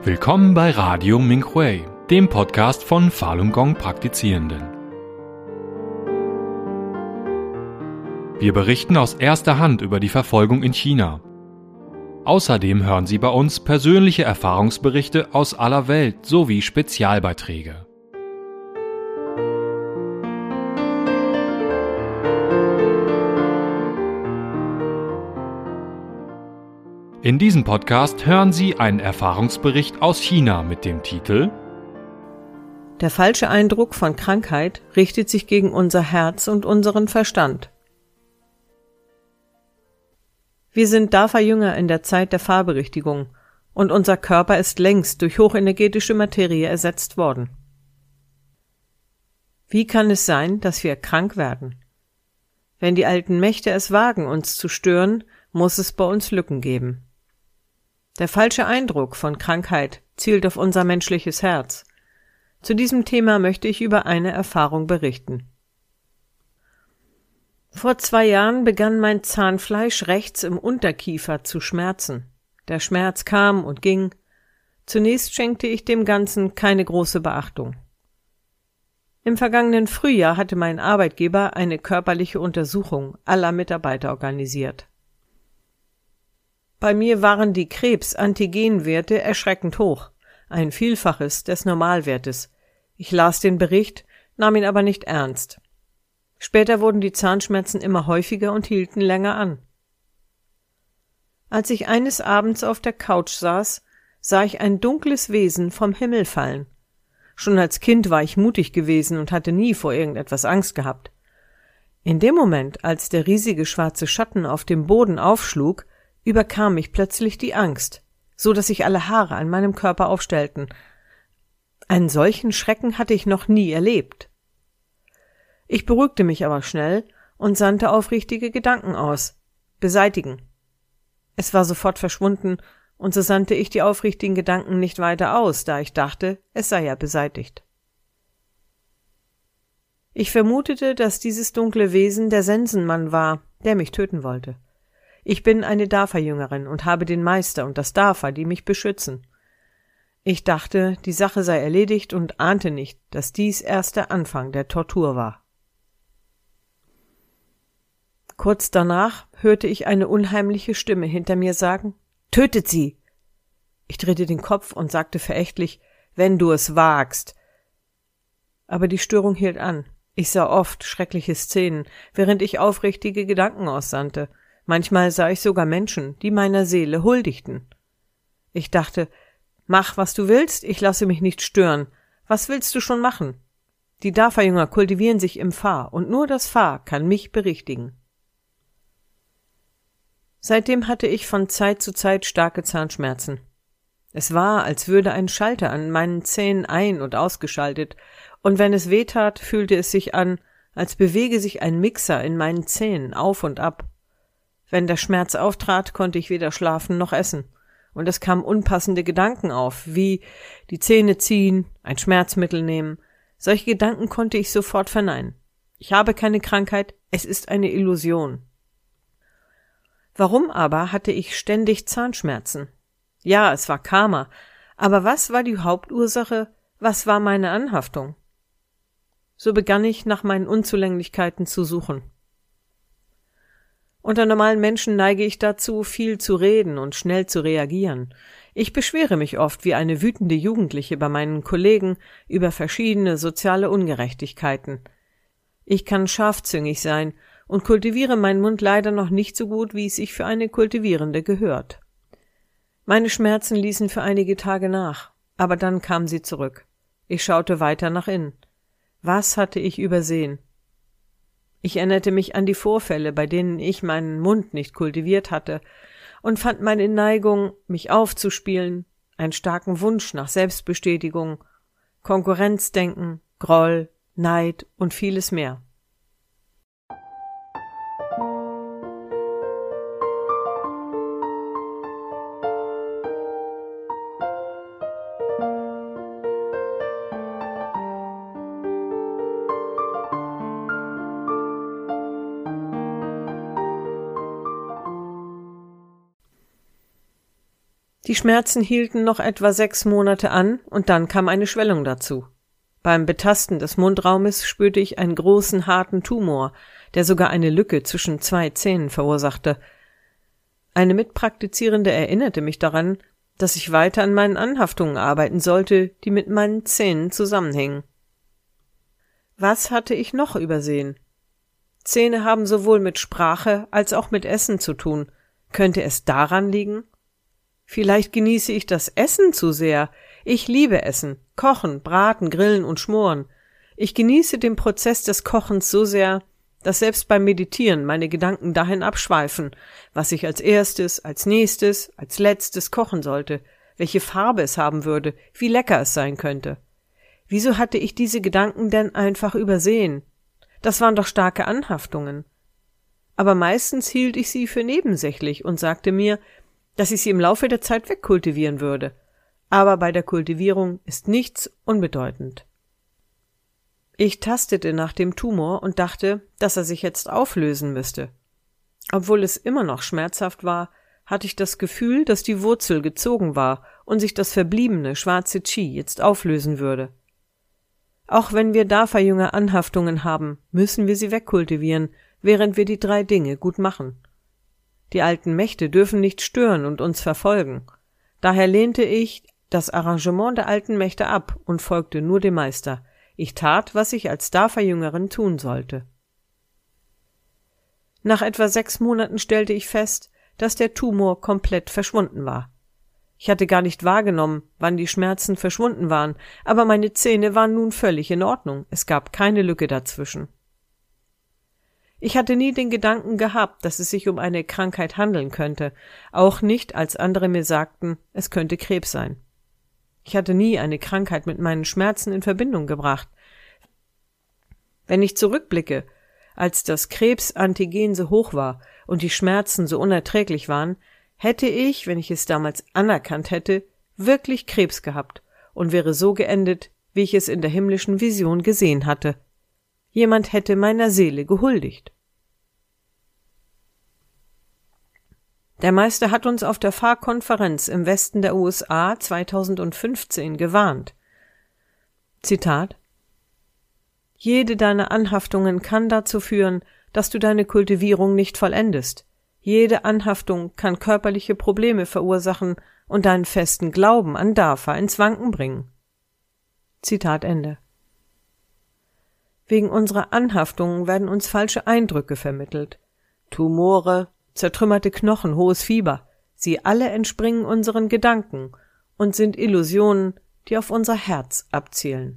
Willkommen bei Radio Minhui, dem Podcast von Falun Gong Praktizierenden. Wir berichten aus erster Hand über die Verfolgung in China. Außerdem hören Sie bei uns persönliche Erfahrungsberichte aus aller Welt sowie Spezialbeiträge. In diesem Podcast hören Sie einen Erfahrungsbericht aus China mit dem Titel Der falsche Eindruck von Krankheit richtet sich gegen unser Herz und unseren Verstand. Wir sind Dafa-Jünger in der Zeit der Fahrberichtigung und unser Körper ist längst durch hochenergetische Materie ersetzt worden. Wie kann es sein, dass wir krank werden? Wenn die alten Mächte es wagen, uns zu stören, muss es bei uns Lücken geben. Der falsche Eindruck von Krankheit zielt auf unser menschliches Herz. Zu diesem Thema möchte ich über eine Erfahrung berichten. Vor 2 Jahren begann mein Zahnfleisch rechts im Unterkiefer zu schmerzen. Der Schmerz kam und ging. Zunächst schenkte ich dem Ganzen keine große Beachtung. Im vergangenen Frühjahr hatte mein Arbeitgeber eine körperliche Untersuchung aller Mitarbeiter organisiert. Bei mir waren die Krebs-Antigenwerte erschreckend hoch, ein Vielfaches des Normalwertes. Ich las den Bericht, nahm ihn aber nicht ernst. Später wurden die Zahnschmerzen immer häufiger und hielten länger an. Als ich eines Abends auf der Couch saß, sah ich ein dunkles Wesen vom Himmel fallen. Schon als Kind war ich mutig gewesen und hatte nie vor irgendetwas Angst gehabt. In dem Moment, als der riesige schwarze Schatten auf dem Boden aufschlug, überkam mich plötzlich die Angst, so dass sich alle Haare an meinem Körper aufstellten. Einen solchen Schrecken hatte ich noch nie erlebt. Ich beruhigte mich aber schnell und sandte aufrichtige Gedanken aus. Beseitigen. Es war sofort verschwunden, und so sandte ich die aufrichtigen Gedanken nicht weiter aus, da ich dachte, es sei ja beseitigt. Ich vermutete, dass dieses dunkle Wesen der Sensenmann war, der mich töten wollte. Ich bin eine Dafa-Jüngerin und habe den Meister und das Dafa, die mich beschützen. Ich dachte, die Sache sei erledigt und ahnte nicht, dass dies erst der Anfang der Tortur war. Kurz danach hörte ich eine unheimliche Stimme hinter mir sagen, »Tötet sie!« Ich drehte den Kopf und sagte verächtlich, »Wenn du es wagst!« Aber die Störung hielt an. Ich sah oft schreckliche Szenen, während ich aufrichtige Gedanken aussandte. Manchmal sah ich sogar Menschen, die meiner Seele huldigten. Ich dachte, mach, was du willst, ich lasse mich nicht stören. Was willst du schon machen? Die Dafa-Jünger kultivieren sich im Fa, und nur das Fa kann mich berichtigen. Seitdem hatte ich von Zeit zu Zeit starke Zahnschmerzen. Es war, als würde ein Schalter an meinen Zähnen ein- und ausgeschaltet, und wenn es wehtat, fühlte es sich an, als bewege sich ein Mixer in meinen Zähnen auf und ab. Wenn der Schmerz auftrat, konnte ich weder schlafen noch essen, und es kamen unpassende Gedanken auf, wie die Zähne ziehen, ein Schmerzmittel nehmen. Solche Gedanken konnte ich sofort verneinen. Ich habe keine Krankheit, es ist eine Illusion. Warum aber hatte ich ständig Zahnschmerzen? Ja, es war Karma, aber was war die Hauptursache, was war meine Anhaftung? So begann ich, nach meinen Unzulänglichkeiten zu suchen. Unter normalen Menschen neige ich dazu, viel zu reden und schnell zu reagieren. Ich beschwere mich oft wie eine wütende Jugendliche bei meinen Kollegen über verschiedene soziale Ungerechtigkeiten. Ich kann scharfzüngig sein und kultiviere meinen Mund leider noch nicht so gut, wie es sich für eine Kultivierende gehört. Meine Schmerzen ließen für einige Tage nach, aber dann kamen sie zurück. Ich schaute weiter nach innen. Was hatte ich übersehen? Ich erinnerte mich an die Vorfälle, bei denen ich meinen Mund nicht kultiviert hatte, und fand meine Neigung, mich aufzuspielen, einen starken Wunsch nach Selbstbestätigung, Konkurrenzdenken, Groll, Neid und vieles mehr. Die Schmerzen hielten noch etwa 6 Monate an und dann kam eine Schwellung dazu. Beim Betasten des Mundraumes spürte ich einen großen, harten Tumor, der sogar eine Lücke zwischen 2 Zähnen verursachte. Eine Mitpraktizierende erinnerte mich daran, dass ich weiter an meinen Anhaftungen arbeiten sollte, die mit meinen Zähnen zusammenhingen. Was hatte ich noch übersehen? Zähne haben sowohl mit Sprache als auch mit Essen zu tun. Könnte es daran liegen? Vielleicht genieße ich das Essen zu sehr. Ich liebe Essen, Kochen, Braten, Grillen und Schmoren. Ich genieße den Prozess des Kochens so sehr, dass selbst beim Meditieren meine Gedanken dahin abschweifen, was ich als erstes, als nächstes, als letztes kochen sollte, welche Farbe es haben würde, wie lecker es sein könnte. Wieso hatte ich diese Gedanken denn einfach übersehen? Das waren doch starke Anhaftungen. Aber meistens hielt ich sie für nebensächlich und sagte mir, dass ich sie im Laufe der Zeit wegkultivieren würde. Aber bei der Kultivierung ist nichts unbedeutend. Ich tastete nach dem Tumor und dachte, dass er sich jetzt auflösen müsste. Obwohl es immer noch schmerzhaft war, hatte ich das Gefühl, dass die Wurzel gezogen war und sich das verbliebene schwarze Qi jetzt auflösen würde. Auch wenn wir Dafa-Jünger Anhaftungen haben, müssen wir sie wegkultivieren, während wir die 3 Dinge gut machen. Die alten Mächte dürfen nicht stören und uns verfolgen. Daher lehnte ich das Arrangement der alten Mächte ab und folgte nur dem Meister. Ich tat, was ich als Dafa-Jüngerin tun sollte. Nach etwa 6 Monaten stellte ich fest, dass der Tumor komplett verschwunden war. Ich hatte gar nicht wahrgenommen, wann die Schmerzen verschwunden waren, aber meine Zähne waren nun völlig in Ordnung. Es gab keine Lücke dazwischen. Ich hatte nie den Gedanken gehabt, dass es sich um eine Krankheit handeln könnte, auch nicht, als andere mir sagten, es könnte Krebs sein. Ich hatte nie eine Krankheit mit meinen Schmerzen in Verbindung gebracht. Wenn ich zurückblicke, als das Krebsantigen so hoch war und die Schmerzen so unerträglich waren, hätte ich, wenn ich es damals anerkannt hätte, wirklich Krebs gehabt und wäre so geendet, wie ich es in der himmlischen Vision gesehen hatte. Jemand hätte meiner Seele gehuldigt. Der Meister hat uns auf der Pha-Konferenz im Westen der USA 2015 gewarnt. Zitat: Jede deiner Anhaftungen kann dazu führen, dass du deine Kultivierung nicht vollendest. Jede Anhaftung kann körperliche Probleme verursachen und deinen festen Glauben an Dafa ins Wanken bringen. Zitat Ende. Wegen unserer Anhaftungen werden uns falsche Eindrücke vermittelt. Tumore, zertrümmerte Knochen, hohes Fieber, sie alle entspringen unseren Gedanken und sind Illusionen, die auf unser Herz abzielen.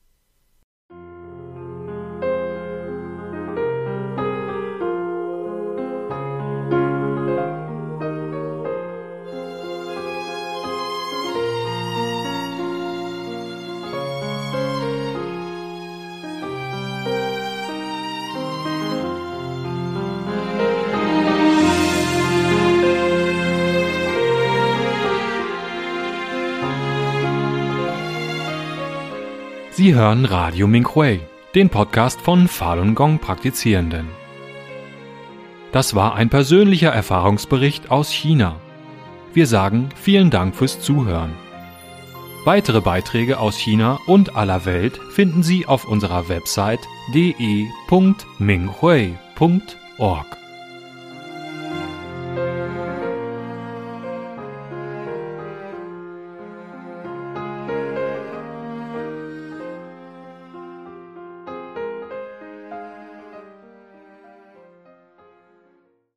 Sie hören Radio Minhui, den Podcast von Falun Gong Praktizierenden. Das war ein persönlicher Erfahrungsbericht aus China. Wir sagen vielen Dank fürs Zuhören. Weitere Beiträge aus China und aller Welt finden Sie auf unserer Website de.minghui.org.